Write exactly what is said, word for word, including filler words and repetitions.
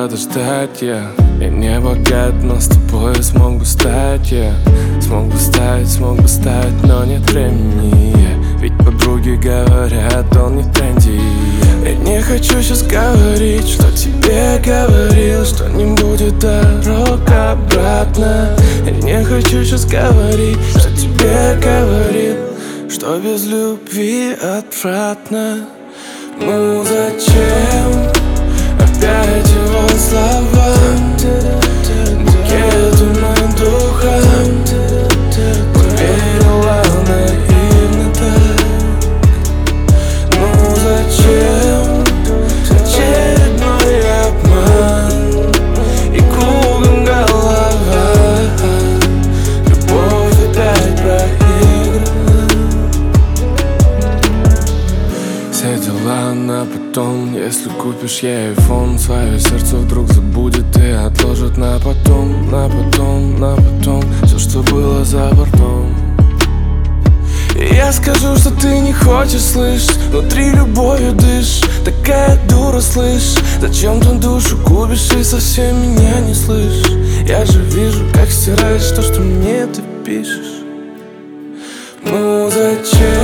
подождать, я Я не богат, но с тобой смог бы стать, я Смог бы стать, смог бы стать, но нет времени, я Ведь подруги говорят, он не в тренде, я Я не хочу сейчас говорить, что тебе говорил, что не будет дорог обратно. Я не хочу сейчас говорить, что тебе говорил, что без любви отвратно. Ну зачем опять его слова? Букету моим духам поверила наивно так. Ну зачем очередной обман и кругом голова? Любовь опять проиграна. Все дела на потом. Если купишь ей айфон, свое сердце вдруг забудет и отложит на потом, на потом, на потом все, что было за бортом. И я скажу, что ты не хочешь слышать, внутри любовью дышишь. Такая дура, слышь, зачем ты душу губишь и совсем меня не слышишь? Я же вижу, как стираешь то, что мне ты пишешь. Ну зачем